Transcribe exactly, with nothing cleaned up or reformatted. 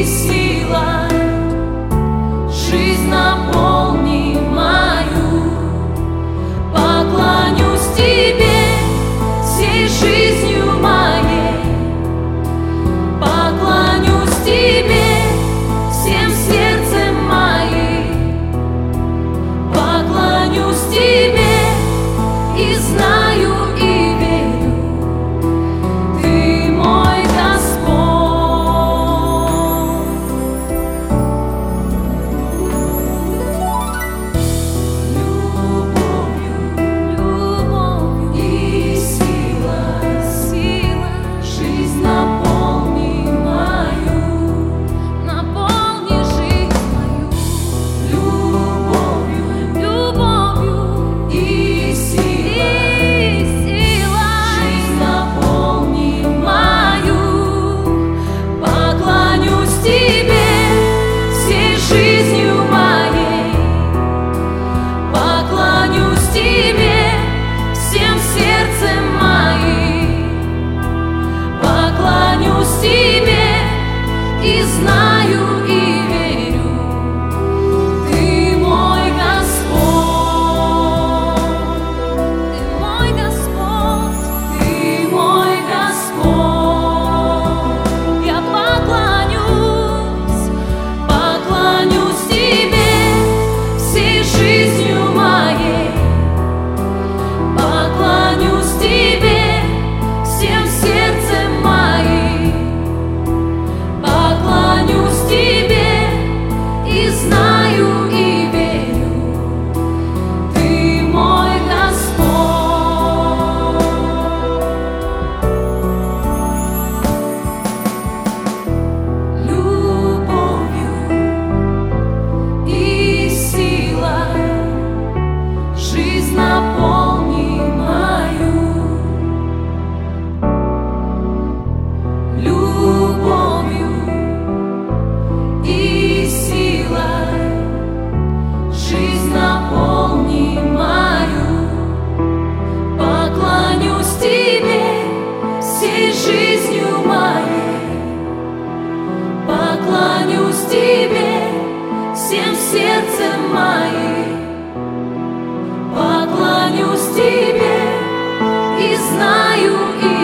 сила, жизнь наполни мою. Поклонюсь Тебе всей жизнью моей, поклонюсь Тебе всем сердцем моим, поклонюсь Тебе и знаю и верю, Ты мой Господь. Любовью, любовью и силой, силой жизнь наполни мою, наполни жизнь мою. Любовью, любовью и силой, силой жизнь наполни мою. Поклонюсь Тебе всей жизнью моей, поклонюсь Тебе всем сердцем моим, поклонюсь Тебе и знаю и верю, Ты мой Господь, Ты мой Господь, Ты мой Господь. Я поклонюсь, поклонюсь Тебе всей жизнью моей, поклонюсь Тебе всем сердцем моим, поклонюсь Тебе и знаю и верю, Ты мой Господь. Любовью и силой жизнь наполни мою. Любовью и силой жизнь наполни мою. Поклонюсь Тебе всей жизнью моей, поклонюсь Тебе всем сердцем моим, поклонюсь Тебе и знаю и